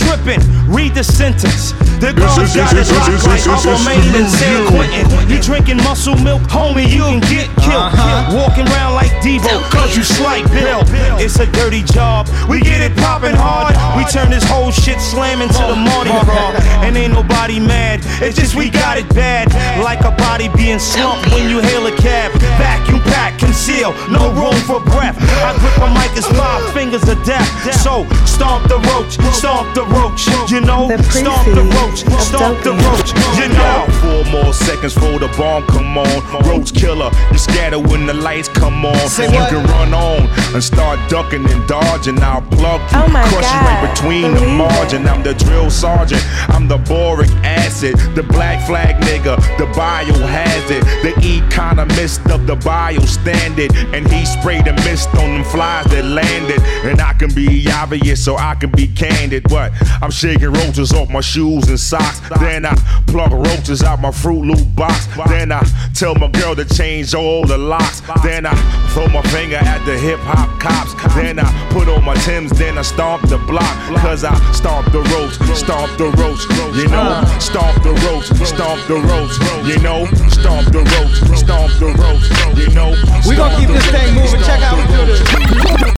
tripping, read the sentence. The guards got it locked like Uncle Maine and San Quentin. You drinking muscle milk, homie, you can get killed. Walking around like Devo, cause you slight Bill. It's a dirty job, we get it poppin' hard. We turn this whole shit slamming to the Mardi Gras. And ain't nobody mad, it's just we got it bad. Like a body being slumped when you hail a cab. Vacuum pack, conceal, no room for breath. I grip a mic as 5 fingers of death. So, stomp the roach, you know. Stomp the roach, stomp the roach, you know. 4 more seconds for the bomb come on. Roach killer, you scatter when the lights come on. You can run on and start ducking and dodging. I'll plug you, crush you right between the margin. I'm the drill sergeant, I'm the boric acid, the black flag nigga, the biohazard, the economist of the bio standard. And he sprayed the mist on them flies that landed. And I can be obvious so I can be candid. What? I'm shaking roaches off my shoes and socks. Then I plug roaches out my Fruit Loop box. Then I tell my girl to change all the locks. Then I throw my finger at the hip hop cops. Then I put on my Timbs, then I stomp the block. Cause I stomp the roach, you know. Stomp the roach, you know. Stomp the roach, you know. We gon' keep this thing moving, check out what we do this.